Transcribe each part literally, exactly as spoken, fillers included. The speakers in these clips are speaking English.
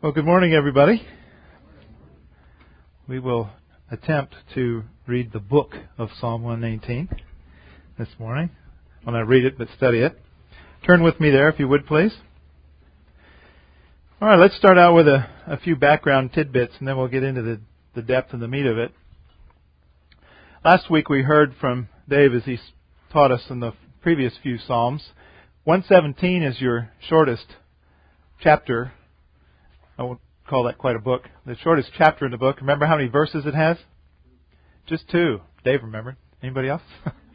Well, good morning, everybody. We will attempt to read the book of Psalm one nineteen this morning. Well, not read it, but study it. Turn with me there, if you would, please. All right, let's start out with a, a few background tidbits, and then we'll get into the, the depth and the meat of it. Last week we heard from Dave as he taught us in the previous few Psalms. one seventeen is your shortest chapter. I won't call that quite a book. The shortest chapter in the book. Remember how many verses it has? Just two. Dave remembered. Anybody else?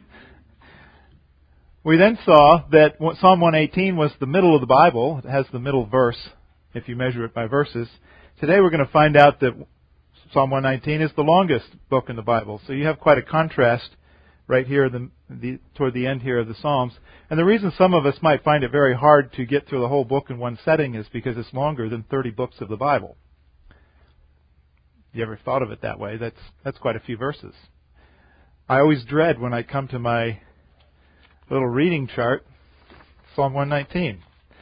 We then saw that Psalm one eighteen was the middle of the Bible. It has the middle verse, if you measure it by verses. Today we're going to find out that Psalm one nineteen is the longest book in the Bible. So you have quite a contrast right here the, the, toward the end here of the Psalms. And the reason some of us might find it very hard to get through the whole book in one setting is because it's longer than thirty books of the Bible. You ever thought of it that way? That's that's quite a few verses. I always dread when I come to my little reading chart, Psalm one nineteen.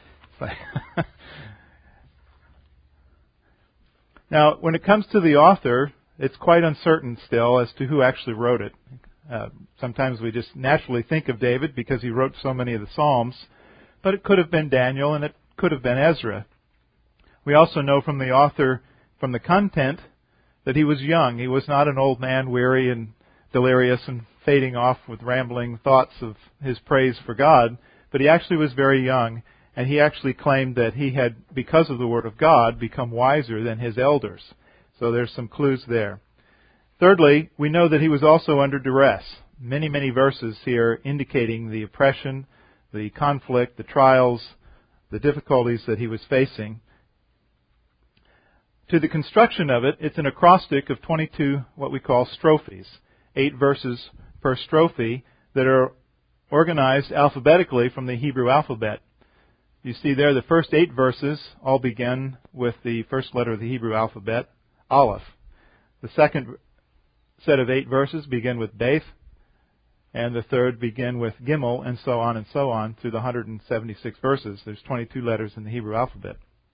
Now, when it comes to the author, it's quite uncertain still as to who actually wrote it. Uh, sometimes we just naturally think of David because he wrote so many of the Psalms, but it could have been Daniel and it could have been Ezra. We also know from the author, from the content, that he was young. He was not an old man, weary and delirious and fading off with rambling thoughts of his praise for God, but he actually was very young, and he actually claimed that he had, because of the Word of God, become wiser than his elders. So there's some clues there. Thirdly, we know that he was also under duress. Many, many verses here indicating the oppression, the conflict, the trials, the difficulties that he was facing. To the construction of it, it's an acrostic of twenty-two what we call strophes, eight verses per strophe that are organized alphabetically from the Hebrew alphabet. You see there the first eight verses all begin with the first letter of the Hebrew alphabet, Aleph. The second set of eight verses begin with Beth, and the third begin with Gimel, and so on and so on through the one hundred seventy-six verses. There's twenty-two letters in the Hebrew alphabet.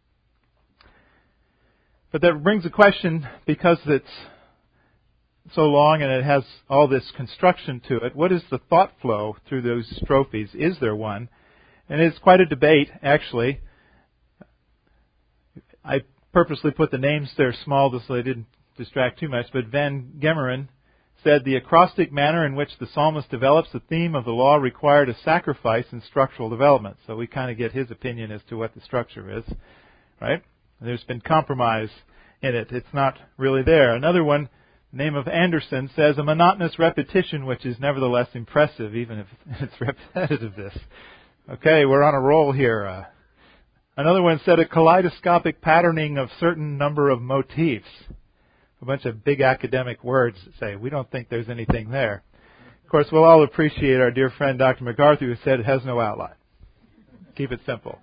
But that brings a question, because it's so long and it has all this construction to it, what is the thought flow through those strophes? Is there one? And it's quite a debate, actually. I purposely put the names there small so they didn't distract too much, but Van Gemeren said the acrostic manner in which the psalmist develops the theme of the law required a sacrifice in structural development. So we kind of get his opinion as to what the structure is, right? There's been compromise in it. It's not really there. Another one, the name of Anderson, says a monotonous repetition which is nevertheless impressive, even if it's repetitiveness. Okay, we're on a roll here. Uh, another one said a kaleidoscopic patterning of certain number of motifs. A bunch of big academic words that say, we don't think there's anything there. Of course, we'll all appreciate our dear friend Doctor MacArthur, who said it has no outline. Keep it simple.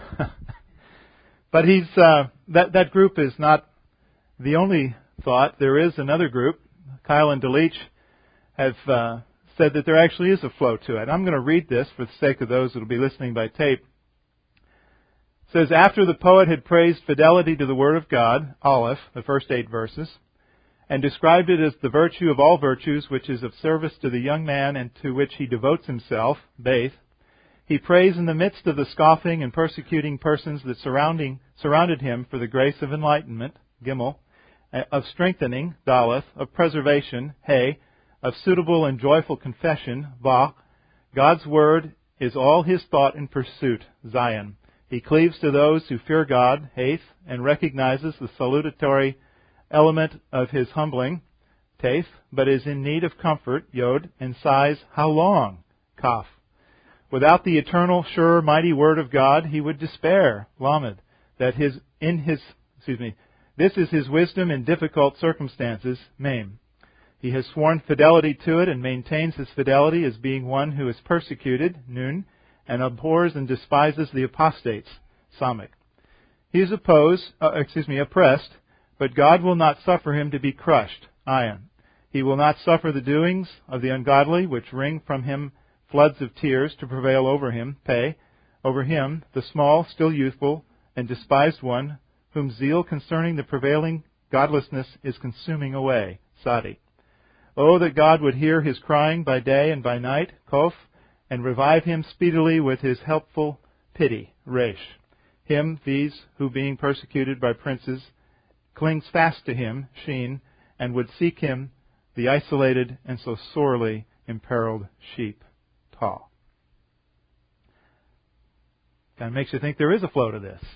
But he's uh, that that group is not the only thought. There is another group. Kyle and Delich have uh, said that there actually is a flow to it. I'm going to read this for the sake of those that will be listening by tape. It says, after the poet had praised fidelity to the Word of God, Aleph, the first eight verses, and described it as the virtue of all virtues which is of service to the young man and to which he devotes himself, Beth, he prays in the midst of the scoffing and persecuting persons that surrounding surrounded him for the grace of enlightenment, Gimel, of strengthening, Daleth, of preservation, He, of suitable and joyful confession, Vav. God's word is all his thought and pursuit, Zion. He cleaves to those who fear God, Heth, and recognizes the salutatory element of his humbling, Teth, but is in need of comfort, Yod, and sighs, how long, Kaf. Without the eternal, sure, mighty word of God, he would despair, Lamed, that his in his excuse me, this is his wisdom in difficult circumstances, Mem. He has sworn fidelity to it and maintains his fidelity as being one who is persecuted, Nun, and abhors and despises the apostates, Samik. He is opposed, uh, excuse me, oppressed, but God will not suffer him to be crushed, Ayin. He will not suffer the doings of the ungodly, which wring from him floods of tears, to prevail over him, Pei, over him, the small, still youthful, and despised one, whom zeal concerning the prevailing godlessness is consuming away. Sadi. Oh, that God would hear his crying by day and by night, Kof, and revive him speedily with his helpful pity, Resh. Him, these, who being persecuted by princes, clings fast to him, Shin, and would seek him, the isolated and so sorely imperiled sheep, Ta. Kind of makes you think there is a flow to this.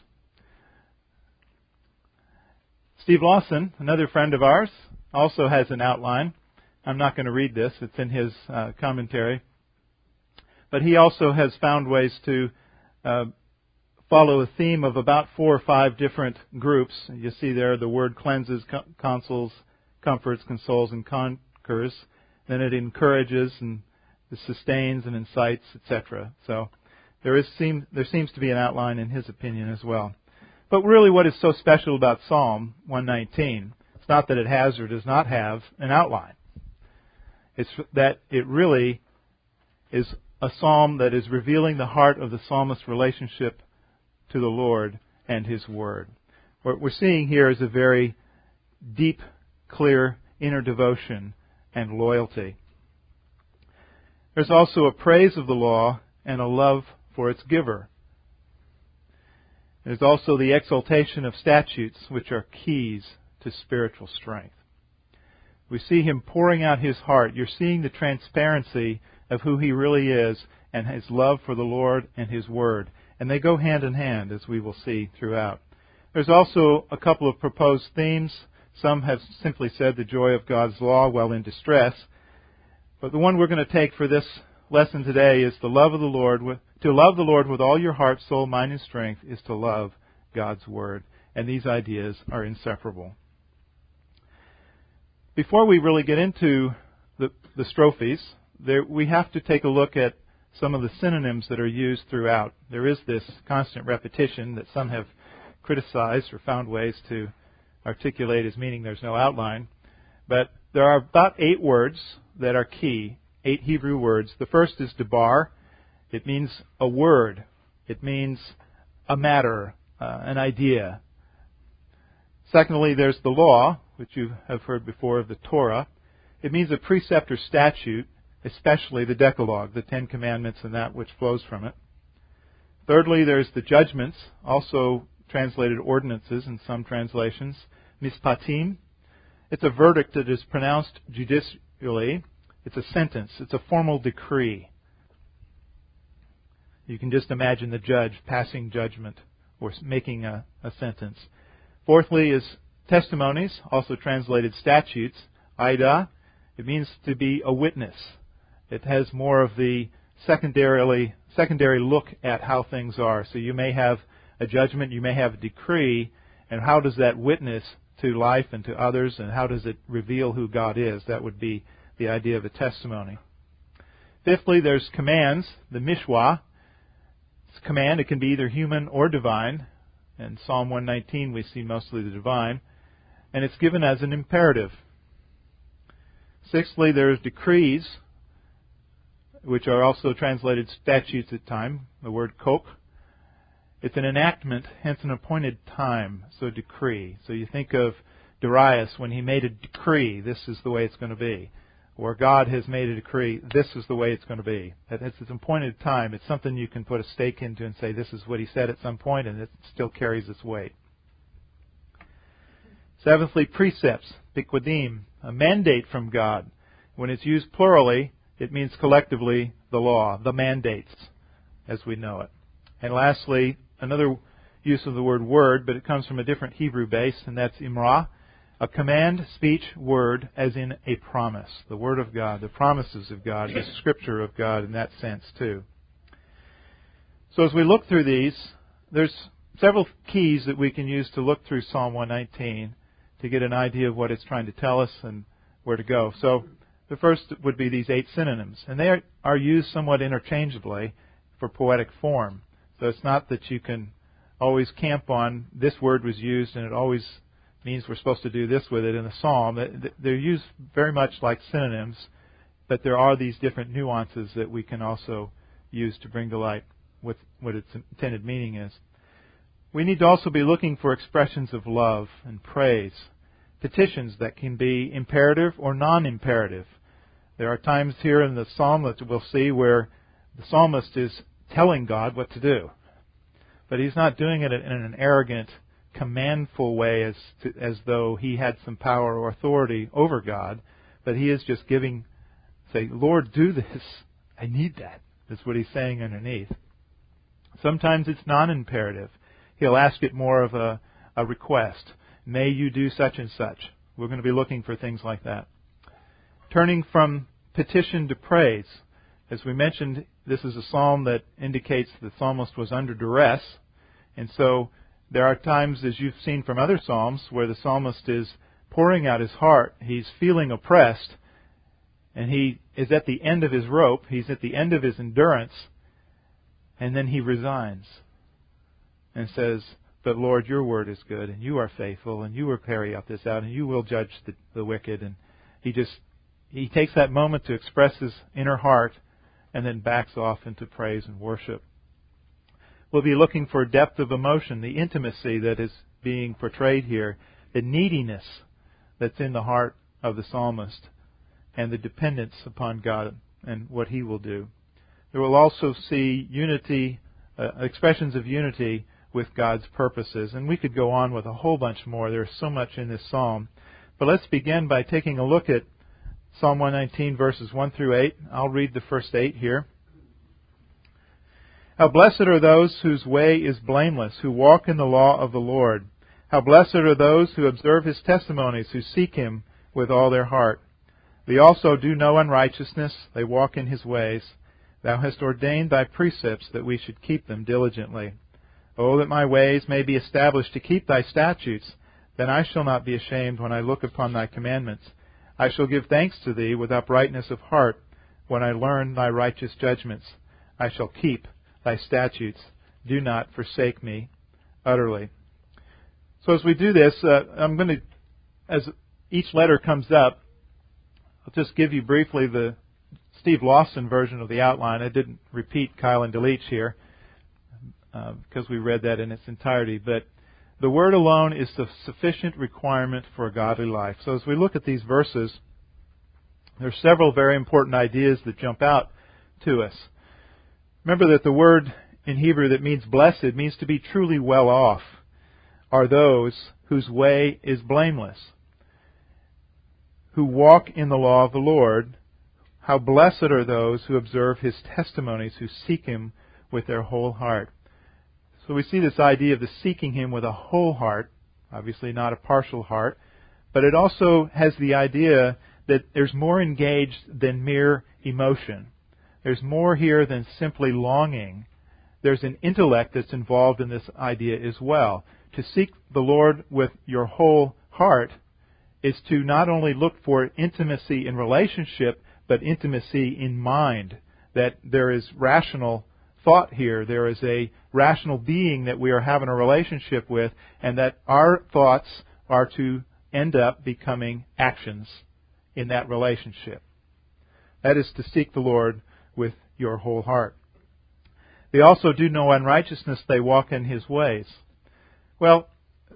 Steve Lawson, another friend of ours, also has an outline. I'm not going to read this. It's in his uh, commentary. But he also has found ways to uh, follow a theme of about four or five different groups. You see there the word cleanses, consoles, comforts, consoles, and conquers. Then it encourages and sustains and incites, et cetera. So there is seem there seems to be an outline in his opinion as well. But really, what is so special about Psalm one nineteen? It's not that it has or does not have an outline. It's that it really is a psalm that is revealing the heart of the psalmist's relationship to the Lord and His Word. What we're seeing here is a very deep, clear inner devotion and loyalty. There's also a praise of the law and a love for its giver. There's also the exaltation of statutes, which are keys to spiritual strength. We see him pouring out his heart. You're seeing the transparency of who he really is and his love for the Lord and His Word. And they go hand in hand, as we will see throughout. There's also a couple of proposed themes. Some have simply said the joy of God's law while in distress. But the one we're going to take for this lesson today is the love of the Lord. To love the Lord with all your heart, soul, mind, and strength is to love God's Word. And these ideas are inseparable. Before we really get into the, the strophes, there, we have to take a look at some of the synonyms that are used throughout. There is this constant repetition that some have criticized or found ways to articulate as meaning there's no outline. But there are about eight words that are key, eight Hebrew words. The first is debar. It means a word. It means a matter, uh, an idea. Secondly, there's the law, which you have heard before of the Torah. It means a precept or statute, especially the Decalogue, the Ten Commandments and that which flows from it. Thirdly, there's the judgments, also translated ordinances in some translations. Mishpatim. It's a verdict that is pronounced judicially. It's a sentence. It's a formal decree. You can just imagine the judge passing judgment or making a, a sentence. Fourthly is testimonies, also translated statutes. Aida. It means to be a witness. It has more of the secondarily secondary look at how things are. So you may have a judgment, you may have a decree, and how does that witness to life and to others, and how does it reveal who God is? That would be the idea of a testimony. Fifthly, there's commands, the mishwah. It's a command. It can be either human or divine. In Psalm one nineteen, we see mostly the divine. And it's given as an imperative. Sixthly, there's decrees, which are also translated statutes at time, the word kok. It's an enactment, hence an appointed time, so decree. So you think of Darius when he made a decree, this is the way it's going to be. Or God has made a decree, this is the way it's going to be. It's an appointed time. It's something you can put a stake into and say, this is what he said at some point, and it still carries its weight. Seventhly, precepts, bikwadim, a mandate from God. When it's used plurally, it means collectively the law, the mandates, as we know it. And lastly, another use of the word word, but it comes from a different Hebrew base, and that's imrah, a command, speech, word, as in a promise. The Word of God, the promises of God, the Scripture of God in that sense too. So as we look through these, there's several keys that we can use to look through Psalm one nineteen to get an idea of what it's trying to tell us and where to go. So the first would be these eight synonyms. And they are, are used somewhat interchangeably for poetic form. So it's not that you can always camp on this word was used and it always means we're supposed to do this with it in a psalm. They're used very much like synonyms, but there are these different nuances that we can also use to bring to light what, what its intended meaning is. we need to also be looking for expressions of love and praise, petitions that can be imperative or non-imperative. There are times here in the psalm that we'll see where the psalmist is telling God what to do. But he's not doing it in an arrogant, commandful way as to, as though he had some power or authority over God. But he is just giving, say, Lord, do this. I need that. That's what he's saying underneath. Sometimes it's non-imperative. He'll ask it more of a, a request. May you do such and such. We're going to be looking for things like that. Turning from petition to praise. As we mentioned, this is a psalm that indicates the psalmist was under duress. And so there are times, as you've seen from other psalms, where the psalmist is pouring out his heart. He's feeling oppressed. And he is at the end of his rope. He's at the end of his endurance. And then he resigns and says, but Lord, your word is good, and you are faithful, and you will carry out this out, and you will judge the, the wicked. And he just, he takes that moment to express his inner heart and then backs off into praise and worship. We'll be looking for depth of emotion, the intimacy that is being portrayed here, the neediness that's in the heart of the psalmist, and the dependence upon God and what He will do. There will also see unity, uh, expressions of unity with God's purposes. And we could go on with a whole bunch more. There's so much in this psalm. But let's begin by taking a look at Psalm one nineteen, verses one through eight. I'll read the first eight here. How blessed are those whose way is blameless, who walk in the law of the Lord. How blessed are those who observe His testimonies, who seek Him with all their heart. They also do no unrighteousness, they walk in His ways. Thou hast ordained Thy precepts, that we should keep them diligently. O that my ways may be established to keep Thy statutes, then I shall not be ashamed when I look upon Thy commandments. I shall give thanks to Thee with uprightness of heart when I learn Thy righteous judgments. I shall keep Thy statutes. Do not forsake me utterly. So as we do this, uh, I'm going to, as each letter comes up, I'll just give you briefly the Steve Lawson version of the outline. I didn't repeat Kyle and Delich here uh, because we read that in its entirety. But the Word alone is the sufficient requirement for a godly life. So as we look at these verses, there are several very important ideas that jump out to us. Remember that the word in Hebrew that means blessed means to be truly well off are those whose way is blameless, who walk in the law of the Lord. How blessed are those who observe His testimonies, who seek Him with their whole heart. So we see this idea of the seeking Him with a whole heart, obviously not a partial heart, but it also has the idea that there's more engaged than mere emotion. There's more here than simply longing. There's an intellect that's involved in this idea as well. To seek the Lord with your whole heart is to not only look for intimacy in relationship, but intimacy in mind, that there is rational thought here. There is a rational being that we are having a relationship with, and that our thoughts are to end up becoming actions in that relationship. That is to seek the Lord with your whole heart. They also do no unrighteousness, they walk in His ways. Well,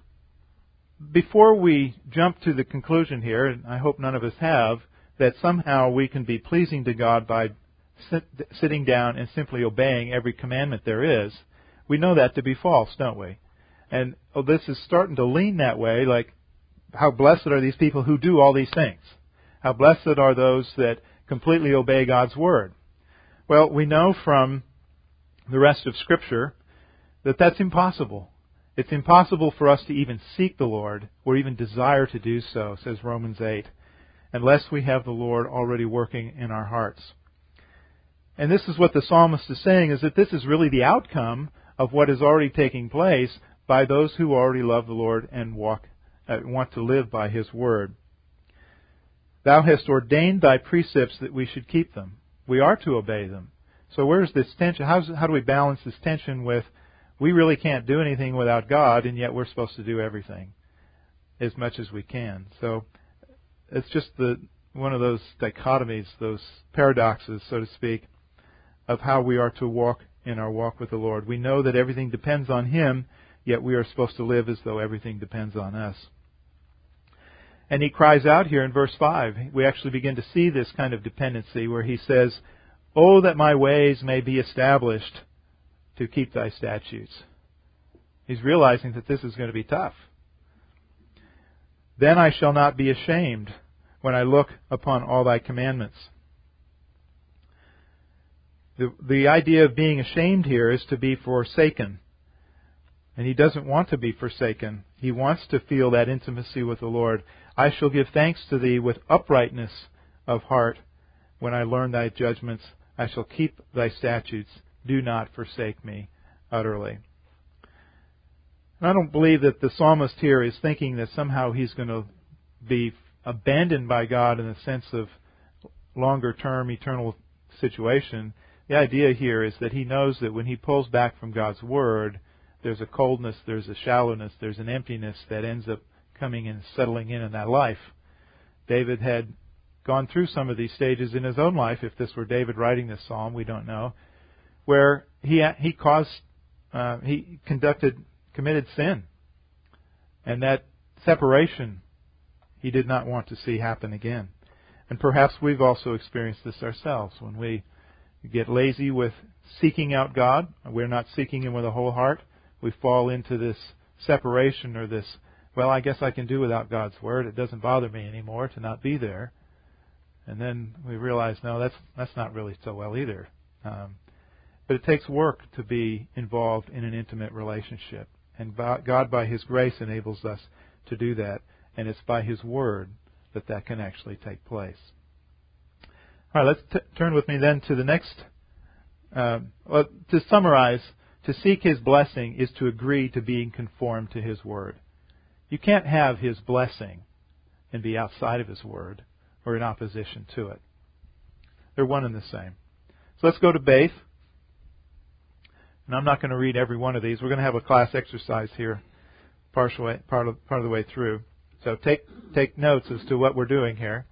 before we jump to the conclusion here, and I hope none of us have, that somehow we can be pleasing to God by sit, sitting down and simply obeying every commandment there is, we know that to be false, don't we? And oh, this is starting to lean that way, like, how blessed are these people who do all these things? How blessed are those that completely obey God's Word? Well, we know from the rest of Scripture that that's impossible. It's impossible for us to even seek the Lord or even desire to do so, says Romans eight, unless we have the Lord already working in our hearts. And this is what the psalmist is saying, is that this is really the outcome of what is already taking place by those who already love the Lord and walk, uh, want to live by His Word. Thou hast ordained Thy precepts that we should keep them. We are to obey them. So where's this tension? How's, how do we balance this tension with we really can't do anything without God, and yet we're supposed to do everything as much as we can? So it's just the one of those dichotomies, those paradoxes, so to speak, of how we are to walk in our walk with the Lord. We know that everything depends on Him yet we are supposed to live as though everything depends on us. And he cries out here in verse five. We actually begin to see this kind of dependency where he says, "Oh, that my ways may be established to keep thy statutes." He's realizing that this is going to be tough. "Then I shall not be ashamed when I look upon all thy commandments." The, the idea of being ashamed here is to be forsaken. And he doesn't want to be forsaken. He wants to feel that intimacy with the Lord. "I shall give thanks to thee with uprightness of heart. When I learn thy judgments, I shall keep thy statutes. Do not forsake me utterly." And I don't believe that the psalmist here is thinking that somehow he's going to be abandoned by God in the sense of longer-term eternal situation. The idea here is that he knows that when he pulls back from God's Word, there's a coldness, there's a shallowness, there's an emptiness that ends up coming and settling in in that life. David had gone through some of these stages in his own life. If this were David writing this psalm, we don't know, where he he caused, uh, he conducted, committed sin, and that separation he did not want to see happen again. And perhaps we've also experienced this ourselves when we get lazy with seeking out God. We're not seeking Him with a whole heart. We fall into this separation or this, well, I guess I can do without God's Word. It doesn't bother me anymore to not be there. And then we realize, no, that's that's not really so well either. Um, but it takes work to be involved in an intimate relationship. And God, by His grace, enables us to do that. And it's by His Word that that can actually take place. All right, let's t- turn with me then to the next. Uh, well, to summarize, to seek His blessing is to agree to being conformed to His Word. You can't have His blessing and be outside of His Word or in opposition to it. They're one and the same. So let's go to Baith. And I'm not going to read every one of these. We're going to have a class exercise here partial way, part, of, part of the way through. So take take notes as to what we're doing here.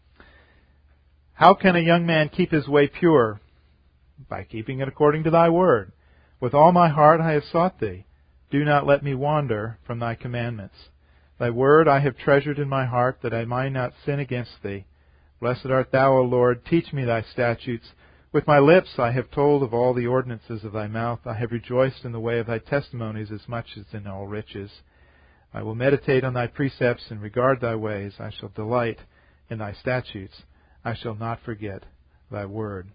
"How can a young man keep his way pure? By keeping it according to thy word. With all my heart I have sought thee. Do not let me wander from thy commandments. Thy word I have treasured in my heart, that I might not sin against thee. Blessed art thou, O Lord. Teach me thy statutes. With my lips I have told of all the ordinances of thy mouth. I have rejoiced in the way of thy testimonies as much as in all riches. I will meditate on thy precepts and regard thy ways. I shall delight in thy statutes. I shall not forget thy word."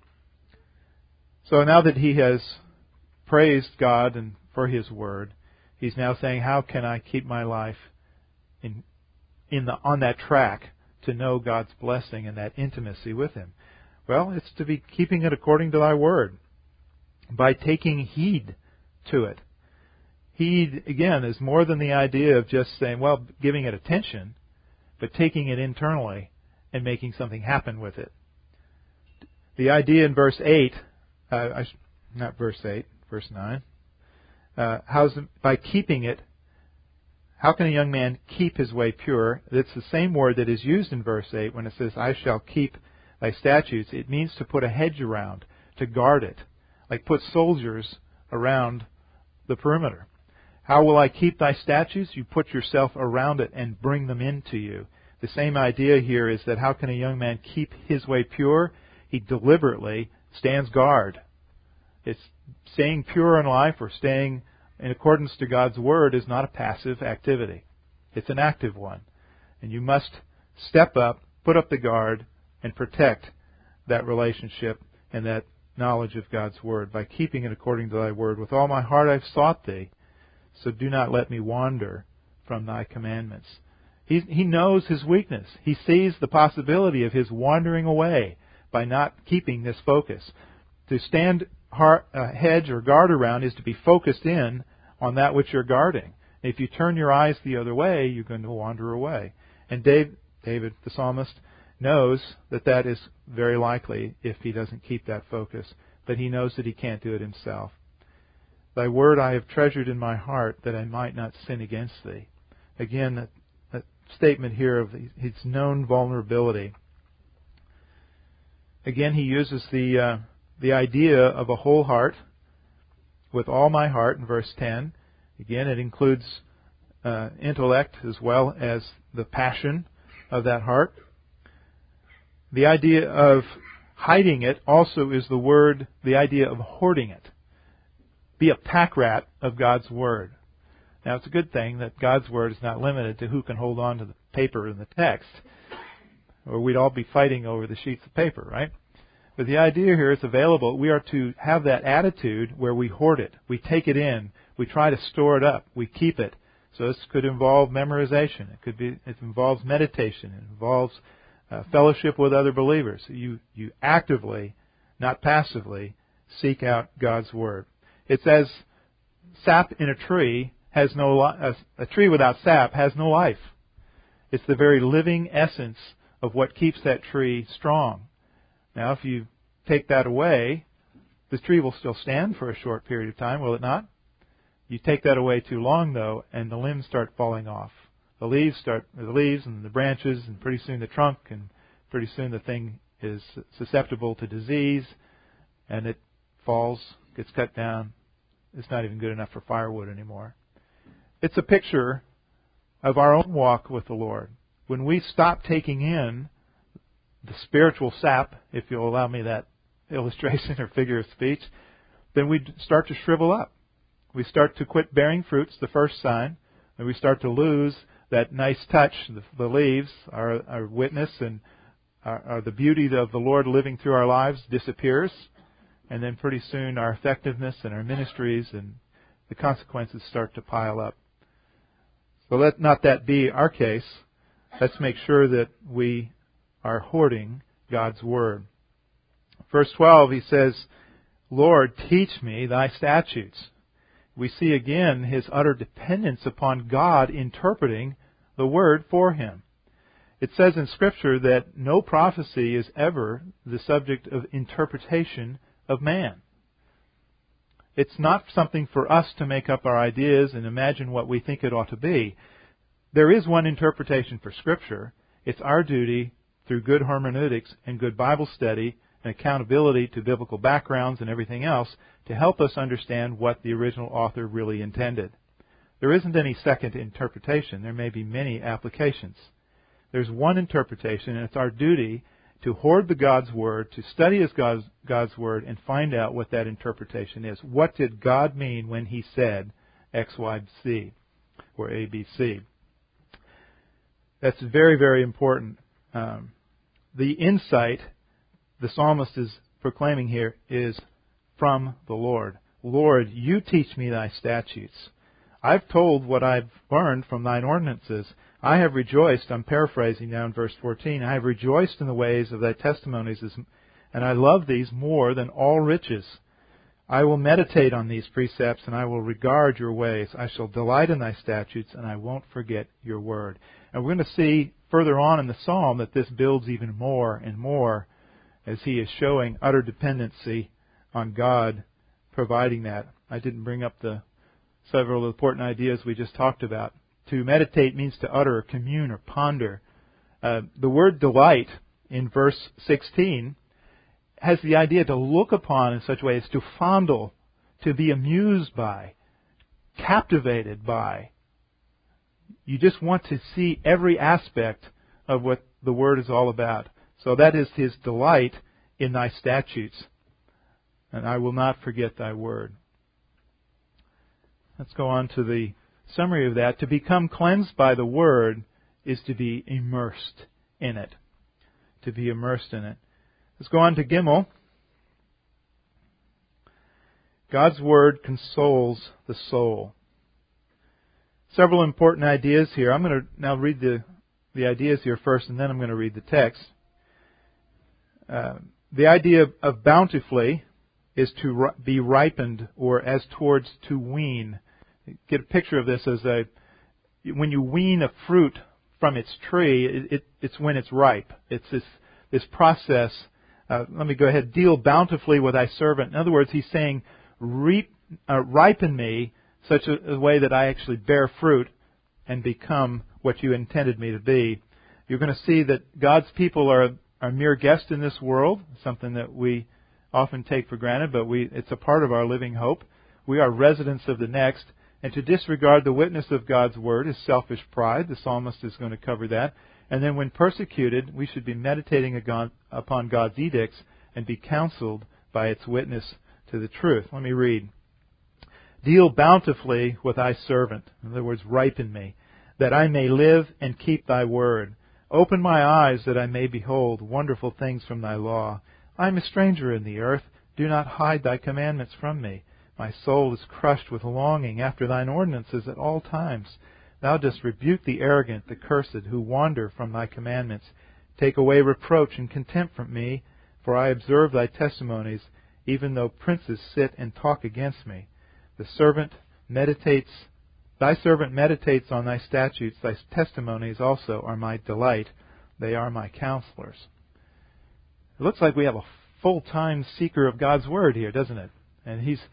So now that he has praised God and for His word, he's now saying, how can I keep my life in in the on that track to know God's blessing and that intimacy with Him? Well, it's to be keeping it according to thy word, by taking heed to it. Heed, again, is more than the idea of just saying, well, giving it attention, but taking it internally and making something happen with it. The idea in verse eight, uh, I sh- not verse eight, verse nine, uh, how's by keeping it, how can a young man keep his way pure? It's the same word that is used in verse eight when it says, I shall keep thy statutes. It means to put a hedge around, to guard it, like put soldiers around the perimeter. How will I keep thy statutes? You put yourself around it and bring them into you. The same idea here is that how can a young man keep his way pure? He deliberately stands guard. It's staying pure in life or staying in accordance to God's Word is not a passive activity. It's an active one. And you must step up, put up the guard, and protect that relationship and that knowledge of God's Word by keeping it according to thy word. With all my heart I've sought thee, so do not let me wander from thy commandments. He, he knows his weakness. He sees the possibility of his wandering away by not keeping this focus. To stand heart, uh, hedge or guard around is to be focused in on that which you're guarding. If you turn your eyes the other way, you're going to wander away. And Dave, David, the psalmist, knows that that is very likely if he doesn't keep that focus. But he knows that he can't do it himself. Thy word I have treasured in my heart, that I might not sin against thee. Again, that, that statement here of his known vulnerability. Again, he uses the uh, the idea of a whole heart, with all my heart, in verse ten. Again, it includes uh, intellect as well as the passion of that heart. The idea of hiding it also is the word, the idea of hoarding it. Be a pack rat of God's Word. Now, it's a good thing that God's Word is not limited to who can hold on to the paper and the text, or we'd all be fighting over the sheets of paper, right? But the idea here is available. We are to have that attitude where we hoard it. We take it in. We try to store it up. We keep it. So this could involve memorization. It could be. It involves meditation. It involves uh, fellowship with other believers. You you actively, not passively, seek out God's Word. It's as sap in a tree has no li- a, a tree without sap has no life. It's the very living essence of what keeps that tree strong. Now, if you take that away, the tree will still stand for a short period of time, will it not? You take that away too long, though, and the limbs start falling off. The leaves start, the leaves and the branches, and pretty soon the trunk, and pretty soon the thing is susceptible to disease, and it falls, gets cut down. It's not even good enough for firewood anymore. It's a picture of our own walk with the Lord. When we stop taking in the spiritual sap, if you'll allow me that illustration or figure of speech, then we start to shrivel up. We start to quit bearing fruits, the first sign, and we start to lose that nice touch. The, the leaves, our, our witness and our, our, the beauty of the Lord living through our lives disappears, and then pretty soon our effectiveness and our ministries and the consequences start to pile up. So let not that be our case. Let's make sure that we are hoarding God's Word. Verse twelve, he says, Lord, teach me thy statutes. We see again his utter dependence upon God interpreting the Word for him. It says in Scripture that no prophecy is ever the subject of interpretation of man. It's not something for us to make up our ideas and imagine what we think it ought to be. There is one interpretation for Scripture. It's our duty, through good hermeneutics and good Bible study and accountability to biblical backgrounds and everything else, to help us understand what the original author really intended. There isn't any second interpretation. There may be many applications. There's one interpretation, and it's our duty to hoard the God's Word, to study as God's, God's Word, and find out what that interpretation is. What did God mean when He said X, Y, Z, or A, B, C? That's very, very important. Um, the insight the psalmist is proclaiming here is from the Lord. Lord, you teach me thy statutes. I've told what I've learned from thine ordinances. I have rejoiced, I'm paraphrasing now in verse fourteen, I have rejoiced in the ways of thy testimonies, and I love these more than all riches. I will meditate on these precepts, and I will regard your ways. I shall delight in thy statutes, and I won't forget your word. And we're going to see further on in the psalm that this builds even more and more as he is showing utter dependency on God providing that. I didn't bring up the several important ideas we just talked about. To meditate means to utter or commune or ponder. Uh, the word delight in verse sixteen has the idea to look upon in such a way as to fondle, to be amused by, captivated by. You just want to see every aspect of what the Word is all about. So that is his delight in thy statutes. And I will not forget thy word. Let's go on to the summary of that. To become cleansed by the Word is to be immersed in it. To be immersed in it. Let's go on to Gimel. God's Word consoles the soul. Several important ideas here. I'm going to now read the, the ideas here first, and then I'm going to read the text. Uh, the idea of bountifully is to be ripened, or as towards to wean. Get a picture of this as a when you wean a fruit from its tree, it, it, it's when it's ripe. It's this this process. Uh, let me go ahead. Deal bountifully with thy servant. In other words, he's saying, reap, uh, ripen me such a, a way that I actually bear fruit and become what you intended me to be. You're going to see that God's people are are mere guests in this world, something that we often take for granted, but we it's a part of our living hope. We are residents of the next, And to disregard the witness of God's word is selfish pride. The psalmist is going to cover that. And then when persecuted, we should be meditating upon God's edicts and be counseled by its witness to the truth. Let me read. Deal bountifully with thy servant. In other words, ripen me, that I may live and keep thy word. Open my eyes that I may behold wonderful things from thy law. I am a stranger in the earth. Do not hide thy commandments from me. My soul is crushed with longing after thine ordinances at all times. Thou dost rebuke the arrogant, the cursed, who wander from thy commandments. Take away reproach and contempt from me, for I observe thy testimonies, even though princes sit and talk against me. The servant meditates, thy servant meditates on thy statutes. Thy testimonies also are my delight. They are my counselors. It looks like we have a full-time seeker of God's word here, doesn't it? And he's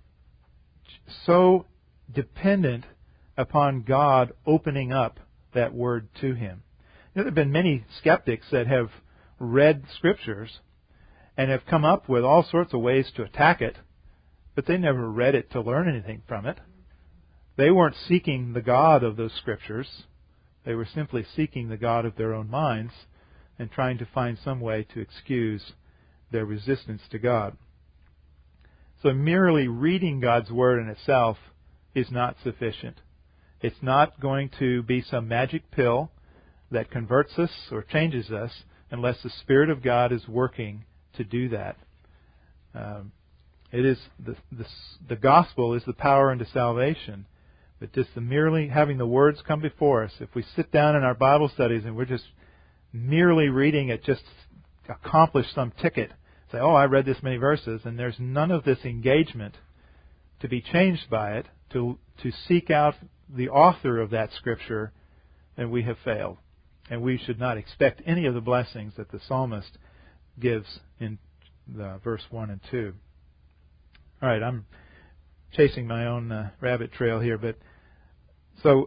so dependent upon God opening up that word to him. You know, there have been many skeptics that have read scriptures and have come up with all sorts of ways to attack it, but they never read it to learn anything from it. They weren't seeking the God of those scriptures. They were simply seeking the God of their own minds and trying to find some way to excuse their resistance to God. So merely reading God's word in itself is not sufficient. It's not going to be some magic pill that converts us or changes us unless the Spirit of God is working to do that. Um, it is the, the the gospel is the power unto salvation, but just the merely having the words come before us. If we sit down in our Bible studies and we're just merely reading it, just accomplish some ticket, say, "Oh, I read this many verses," and there's none of this engagement to be changed by it, to to seek out the author of that scripture, then we have failed. And we should not expect any of the blessings that the psalmist gives in the verse one and two. All right, I'm chasing my own uh, rabbit trail here, but so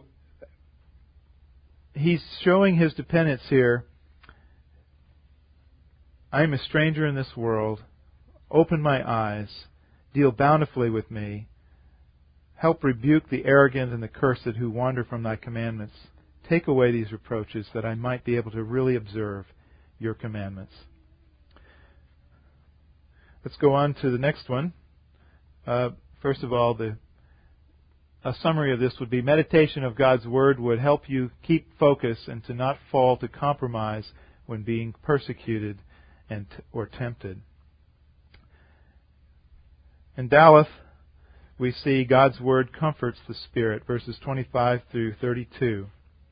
he's showing his dependence here. I am a stranger in this world. Open my eyes. Deal bountifully with me. Help rebuke the arrogant and the cursed who wander from thy commandments. Take away these reproaches that I might be able to really observe your commandments. Let's go on to the next one. Uh, first of all, the a summary of this would be meditation of God's Word would help you keep focus and to not fall to compromise when being persecuted and or tempted. In Daleth, we see God's Word comforts the spirit, verses twenty-five through thirty-two.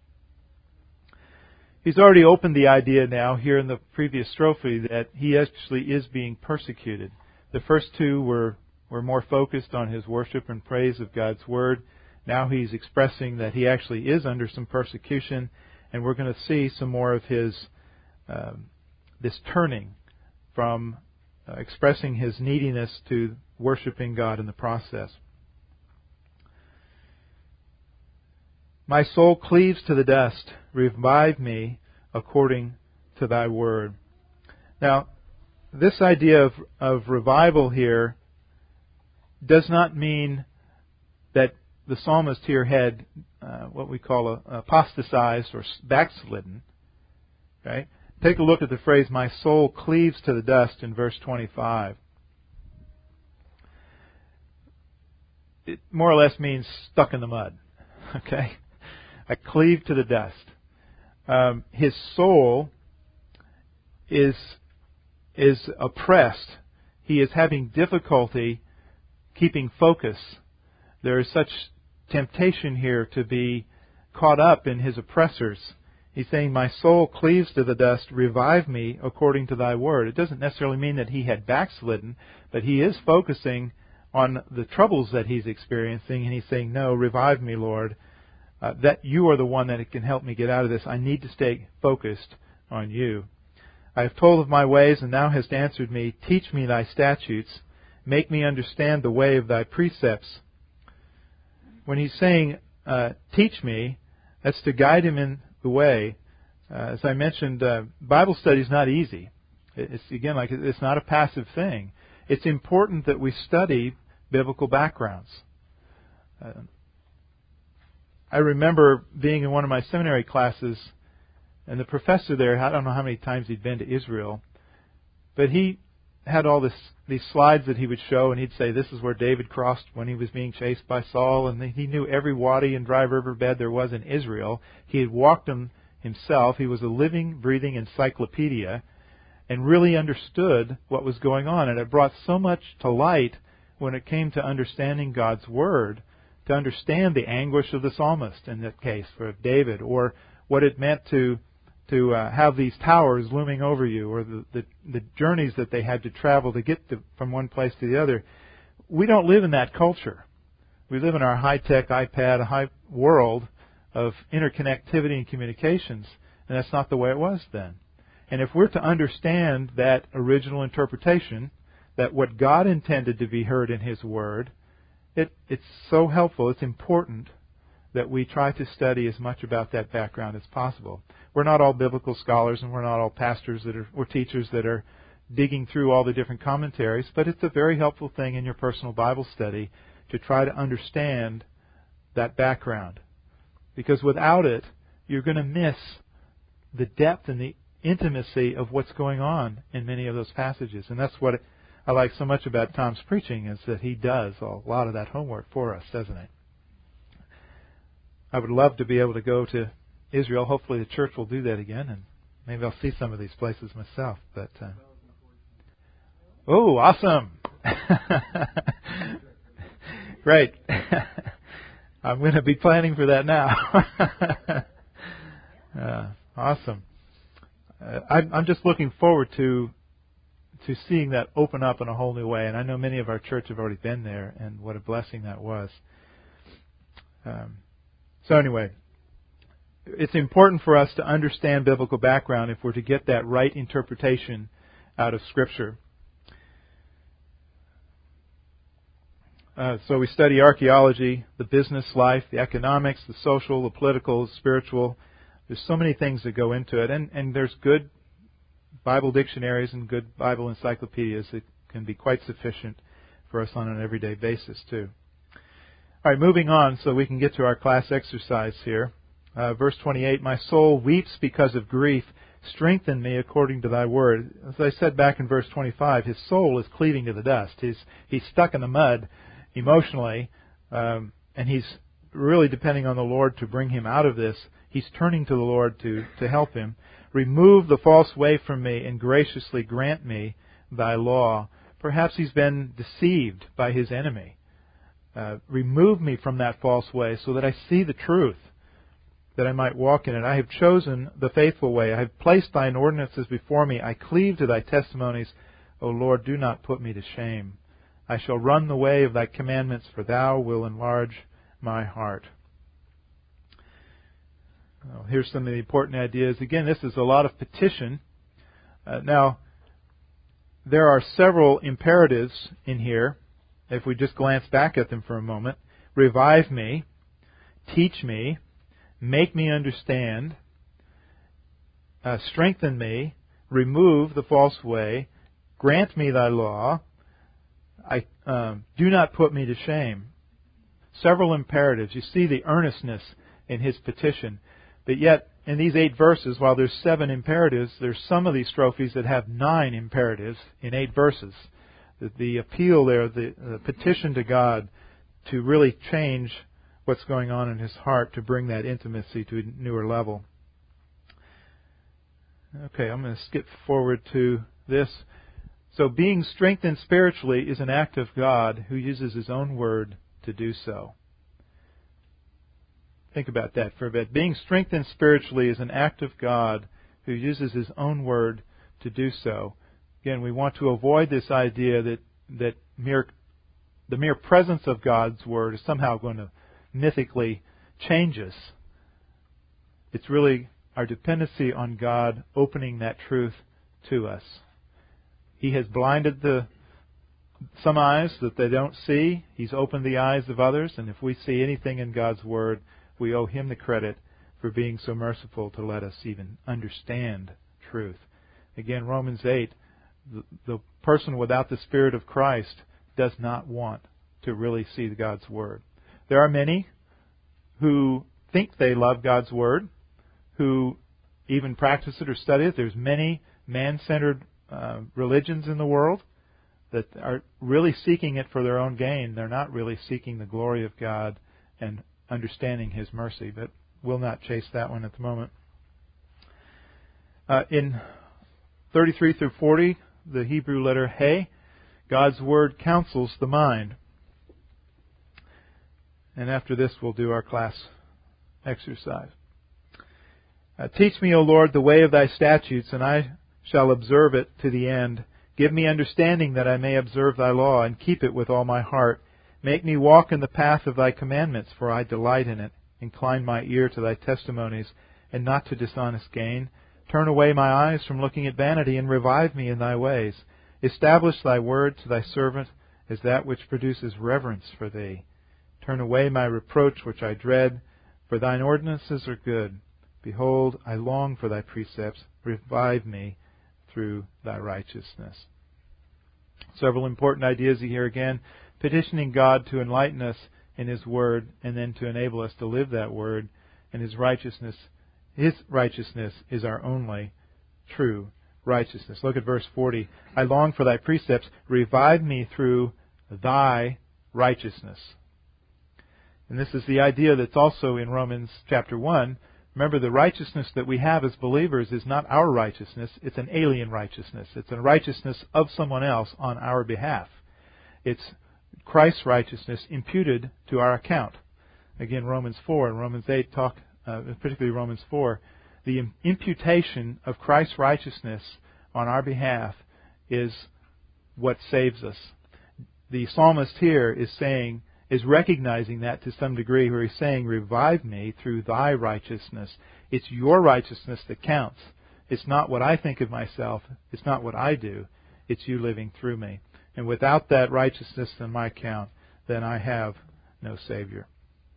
He's already opened the idea now here in the previous strophe that he actually is being persecuted. The first two were, were more focused on his worship and praise of God's Word. Now he's expressing that he actually is under some persecution, and we're going to see some more of his um, this turning from uh, expressing his neediness to worshiping God in the process. My soul cleaves to the dust. Revive me according to thy word. Now, this idea of, of revival here does not mean that the psalmist here had uh, what we call a, apostatized or backslidden. Okay? Take a look at the phrase, my soul cleaves to the dust in verse twenty-five. It more or less means stuck in the mud. Okay? I cleave to the dust. Um, his soul is is oppressed. He is having difficulty keeping focus. There is such temptation here to be caught up in his oppressors. He's saying, my soul cleaves to the dust, revive me according to thy word. It doesn't necessarily mean that he had backslidden, but he is focusing on the troubles that he's experiencing, and he's saying, no, revive me, Lord. Uh, that you are the one that can help me get out of this. I need to stay focused on you. I have told of my ways, and thou hast answered me. Teach me thy statutes. Make me understand the way of thy precepts. When he's saying, uh, teach me, that's to guide him in the way. Uh, as I mentioned, uh, Bible study is not easy. It's, again, like it's not a passive thing. It's important that we study biblical backgrounds. Uh, I remember being in one of my seminary classes, and the professor there, I don't know how many times he'd been to Israel, but he had all this these slides that he would show, and he'd say, this is where David crossed when he was being chased by Saul, and he knew every wadi and dry riverbed there was in Israel. He had walked them himself. He was a living, breathing encyclopedia, and really understood what was going on. And it brought so much to light when it came to understanding God's Word, to understand the anguish of the psalmist in that case, for David, or what it meant to to uh, have these towers looming over you, or the, the, the journeys that they had to travel to get to, from one place to the other. We don't live in that culture. We live in our high-tech iPad, high world of interconnectivity and communications, and that's not the way it was then. And if we're to understand that original interpretation, that what God intended to be heard in His Word, it, it's so helpful, it's important that we try to study as much about that background as possible. We're not all biblical scholars, and we're not all pastors that are, or teachers that are digging through all the different commentaries, but it's a very helpful thing in your personal Bible study to try to understand that background. Because without it, you're going to miss the depth and the intimacy of what's going on in many of those passages. And that's what I like so much about Tom's preaching, is that he does a lot of that homework for us, doesn't he? I would love to be able to go to Israel. Hopefully the church will do that again, and maybe I'll see some of these places myself. But uh, oh, awesome! Great. I'm going to be planning for that now. uh, awesome. Uh, I'm, I'm just looking forward to to seeing that open up in a whole new way. And I know many of our church have already been there, and what a blessing that was. Um, so anyway, it's important for us to understand biblical background if we're to get that right interpretation out of Scripture. Uh, so we study archaeology, the business life, the economics, the social, the political, the spiritual. There's so many things that go into it. And, and there's good Bible dictionaries and good Bible encyclopedias that can be quite sufficient for us on an everyday basis, too. All right, moving on so we can get to our class exercise here. Uh, verse twenty-eight, my soul weeps because of grief. Strengthen me according to thy word. As I said back in verse twenty-five, his soul is cleaving to the dust. He's, he's stuck in the mud emotionally, um, and he's really depending on the Lord to bring him out of this. He's turning to the Lord to, to help him. Remove the false way from me and graciously grant me thy law. Perhaps he's been deceived by his enemy. Uh, remove me from that false way so that I see the truth, that I might walk in it. I have chosen the faithful way. I have placed thine ordinances before me. I cleave to thy testimonies. O Lord, do not put me to shame. I shall run the way of thy commandments, for thou will enlarge my heart. Well, here's some of the important ideas. Again, this is a lot of petition. Uh, now, there are several imperatives in here. If we just glance back at them for a moment. Revive me, teach me, make me understand, uh, strengthen me, remove the false way, grant me thy law, I um, do not put me to shame. Several imperatives. You see the earnestness in his petition. But yet, in these eight verses, while there's seven imperatives, there's some of these strophes that have nine imperatives in eight verses. The, the appeal there, the, the petition to God to really change what's going on in his heart, to bring that intimacy to a newer level. Okay, I'm going to skip forward to this. So being strengthened spiritually is an act of God who uses His own word to do so. Think about that for a bit. Being strengthened spiritually is an act of God who uses His own word to do so. Again, we want to avoid this idea that that mere the mere presence of God's word is somehow going to mythically change us. It's really our dependency on God opening that truth to us. He has blinded the some eyes that they don't see. He's opened the eyes of others, and if we see anything in God's word, we owe Him the credit for being so merciful to let us even understand truth. Again, Romans eight, the, the person without the Spirit of Christ does not want to really see God's word. There are many who think they love God's Word, who even practice it or study it. There's many man-centered uh, religions in the world that are really seeking it for their own gain. They're not really seeking the glory of God and understanding His mercy, but we'll not chase that one at the moment. Uh, in thirty-three through forty, the Hebrew letter He, God's Word counsels the mind. And after this, we'll do our class exercise. Uh, Teach me, O Lord, the way of Thy statutes, and I shall observe it to the end. Give me understanding that I may observe Thy law and keep it with all my heart. Make me walk in the path of Thy commandments, for I delight in it. Incline my ear to Thy testimonies, and not to dishonest gain. Turn away my eyes from looking at vanity, and revive me in Thy ways. Establish Thy word to Thy servant as that which produces reverence for Thee. Turn away my reproach which I dread, for Thine ordinances are good. Behold, I long for Thy precepts. Revive me through Thy righteousness. Several important ideas here again. Petitioning God to enlighten us in His Word, and then to enable us to live that Word. And His righteousness, His righteousness is our only true righteousness. Look at verse forty. I long for Thy precepts. Revive me through Thy righteousness. And this is the idea that's also in Romans chapter one. Remember, the righteousness that we have as believers is not our righteousness. It's an alien righteousness. It's a righteousness of someone else on our behalf. It's Christ's righteousness imputed to our account. Again, Romans four and Romans eight talk, uh, particularly Romans four, the imputation of Christ's righteousness on our behalf is what saves us. The psalmist here is saying, is recognizing that to some degree, where he's saying, revive me through Thy righteousness. It's Your righteousness that counts. It's not what I think of myself. It's not what I do. It's You living through me. And without that righteousness in my account, then I have no Savior.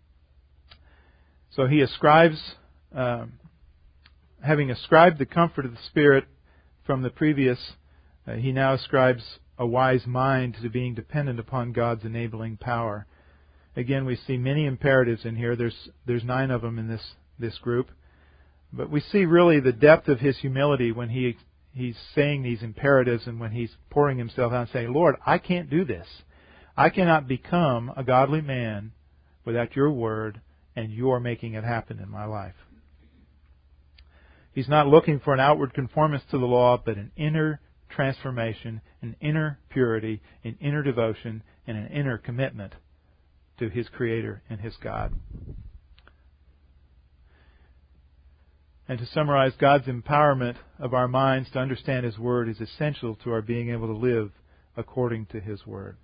So he ascribes, um, having ascribed the comfort of the Spirit from the previous, uh, he now ascribes a wise mind to being dependent upon God's enabling power. Again, we see many imperatives in here. There's there's nine of them in this, this group. But we see really the depth of his humility when he he's saying these imperatives and when he's pouring himself out and saying, Lord, I can't do this. I cannot become a godly man without Your Word and Your making it happen in my life. He's not looking for an outward conformance to the law, but an inner transformation, an inner purity, an inner devotion, and an inner commitment to his Creator and his God. And to summarize, God's empowerment of our minds to understand His Word is essential to our being able to live according to His Word.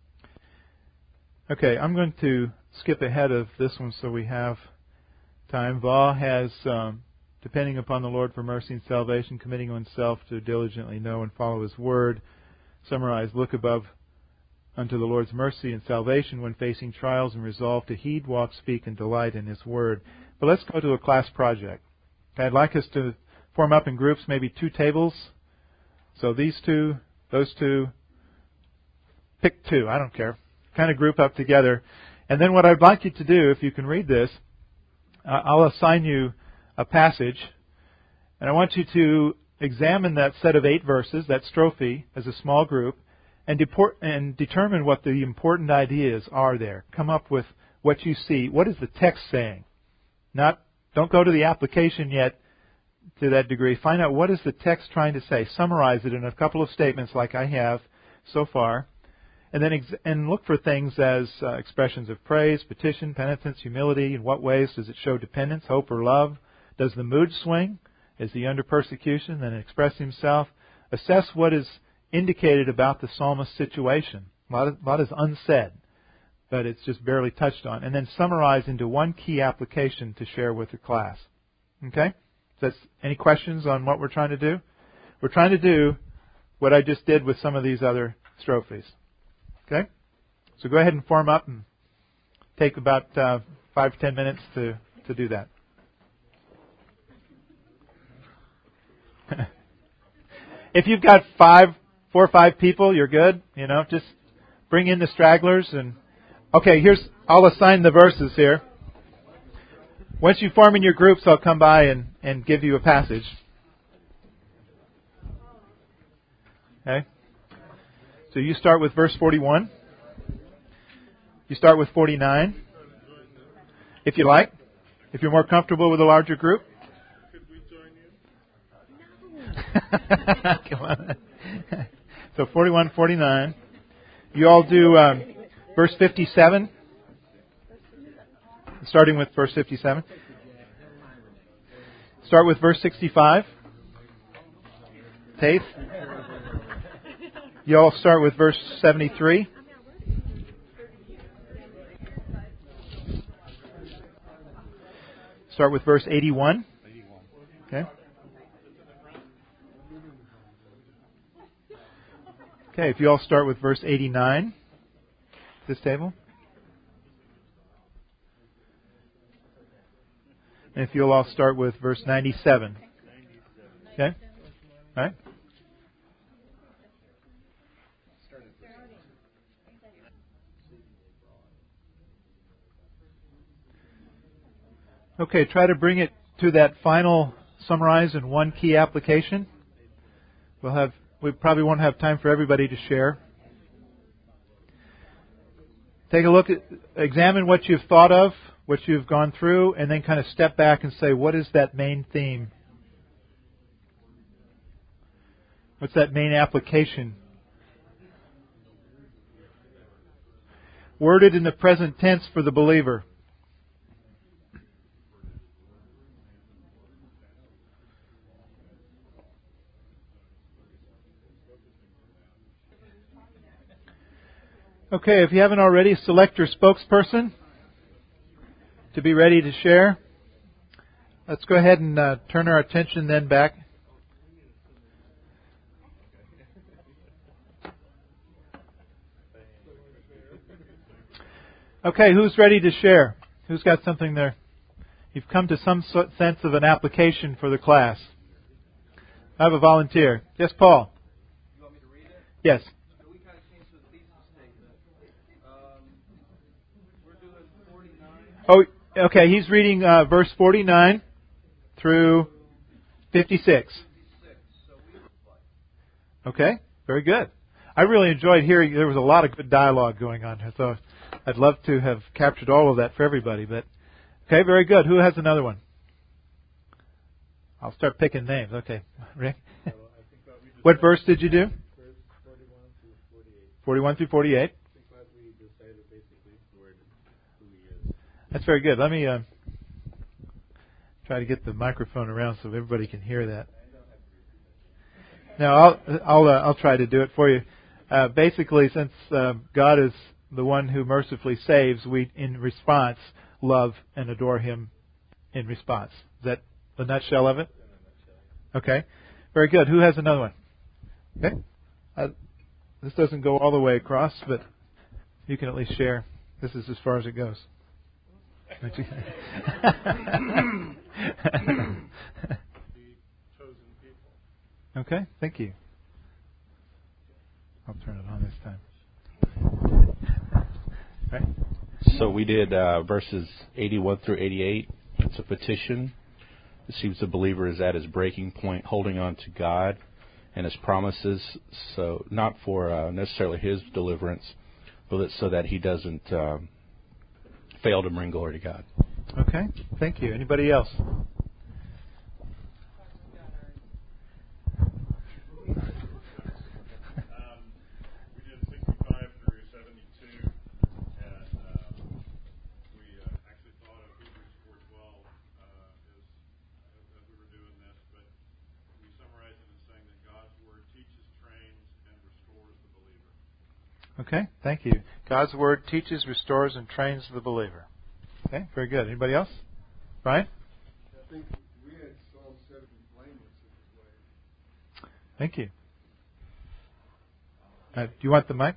Okay, I'm going to skip ahead of this one so we have time. Va has, um, depending upon the Lord for mercy and salvation, committing oneself to diligently know and follow His Word. Summarize, look above unto the Lord's mercy and salvation when facing trials, and resolve to heed, walk, speak, and delight in His Word. But let's go to a class project. Okay, I'd like us to form up in groups, maybe two tables. So these two, those two, pick two, I don't care. Kind of group up together. And then what I'd like you to do, if you can read this, uh, I'll assign you a passage, and I want you to examine that set of eight verses, that strophe, as a small group, and, deport, and determine what the important ideas are there. Come up with what you see. What is the text saying? Not, don't go to the application yet to that degree. Find out what is the text trying to say. Summarize it in a couple of statements like I have so far. And then ex- and look for things as uh, expressions of praise, petition, penitence, humility. In what ways does it show dependence, hope, or love? Does the mood swing? Is he under persecution? Then express himself. Assess what is indicated about the psalmist's situation. A lot, of, a lot is unsaid, but it's just barely touched on. And then summarize into one key application to share with the class. Okay? That's, any questions on what we're trying to do? We're trying to do what I just did with some of these other strophes. Okay? So go ahead and form up and take about uh, five to ten minutes to, to do that. If you've got five, four or five people, you're good. You know, just bring in the stragglers. And okay, here's, I'll assign the verses here. Once you form in your groups, I'll come by and, and give you a passage. Okay? So you start with verse forty-one. You start with forty-nine. If you like. If you're more comfortable with a larger group. Could we join you? Come on. So forty-one, forty-nine. You all do um, verse fifty-seven. Starting with verse fifty-seven. Start with verse sixty-five. Taith. You all start with verse seventy-three. Start with verse eighty-one. Okay. Okay, if you all start with verse eighty-nine, this table. And if you'll all start with verse ninety-seven. Okay? All right? Okay, try to bring it to that final summarize in one key application. We'll have we probably won't have time for everybody to share. Take a look at examine what you've thought of, what you've gone through, and then kind of step back and say, what is that main theme? What's that main application? Worded in the present tense for the believer. Okay, if you haven't already, select your spokesperson to be ready to share. Let's go ahead and uh, turn our attention then back. Okay, who's ready to share? Who's got something there? You've come to some sense of an application for the class. I have a volunteer. Yes, Paul? You want me to read it? Yes. So we kind of came to the thesis statement. Um, we're doing forty-nine. Oh, okay. He's reading uh, verse forty-nine through fifty-six. Okay, very good. I really enjoyed hearing. There was a lot of good dialogue going on here, so I'd love to have captured all of that for everybody. But okay, very good. Who has another one? I'll start picking names. Okay, Rick. What verse did you do? forty-one through forty-eight. That's very good. Let me uh, try to get the microphone around so everybody can hear that. Now, I'll I'll uh, I'll try to do it for you. Uh, basically, since uh, God is the one who mercifully saves, we, in response, love and adore Him in response. Is that the nutshell of it? Okay. Very good. Who has another one? Okay. Uh, this doesn't go all the way across, but you can at least share. This is as far as it goes. Okay. Thank you. I'll turn it on this time. Right. So we did uh, verses eighty-one through eighty-eight. It's a petition. It seems the believer is at his breaking point, holding on to God and His promises. So not for uh, necessarily his deliverance, but it's so that he doesn't uh, fail to bring glory to God. Okay. Thank you. Anybody else? Okay, thank you. God's Word teaches, restores, and trains the believer. Okay, very good. Anybody else? Brian? I think we had Psalm seven blameless in this way. Thank you. Uh, do you want the mic?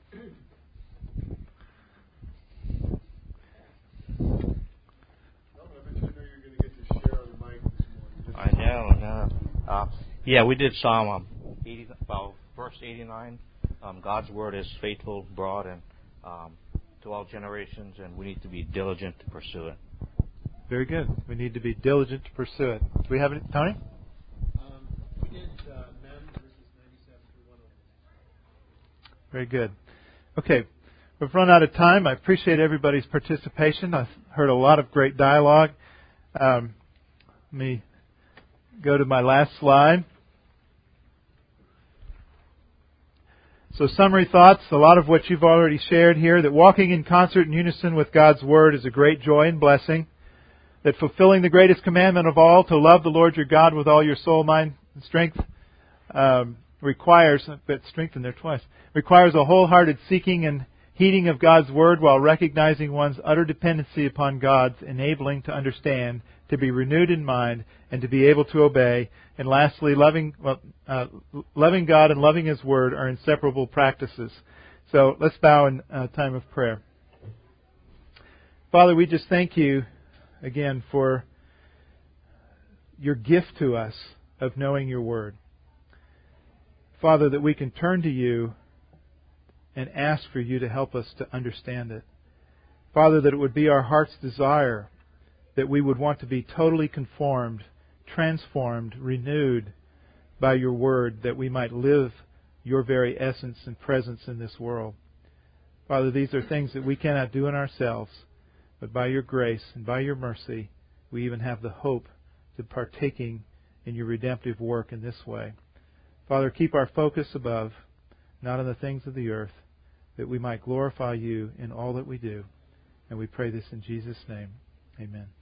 I know, I know. Uh, yeah, we did Psalm um, eighty, well, verse eighty-nine. Um, God's word is faithful, broad, and um, to all generations, and we need to be diligent to pursue it. Very good. We need to be diligent to pursue it. Do we have any, Tony? Um, we did uh, Mem verses ninety-seven through one oh one. Very good. Okay, we've run out of time. I appreciate everybody's participation. I've heard a lot of great dialogue. Um, let me go to my last slide. So summary thoughts, a lot of what you've already shared here, that walking in concert and unison with God's Word is a great joy and blessing, that fulfilling the greatest commandment of all, to love the Lord your God with all your soul, mind, and strength, um, requires, but strength in there twice, requires a wholehearted seeking and heeding of God's Word while recognizing one's utter dependency upon God's enabling to understand, to be renewed in mind, and to be able to obey. And lastly, loving well, uh, loving God and loving His Word are inseparable practices. So let's bow in a time of prayer. Father, we just thank You again for Your gift to us of knowing Your Word. Father, that we can turn to You and ask for You to help us to understand it. Father, that it would be our heart's desire that we would want to be totally conformed, transformed, renewed by Your Word, that we might live Your very essence and presence in this world. Father, these are things that we cannot do in ourselves, but by Your grace and by Your mercy, we even have the hope to partaking in Your redemptive work in this way. Father, keep our focus above, not on the things of the earth, that we might glorify You in all that we do. And we pray this in Jesus' name. Amen.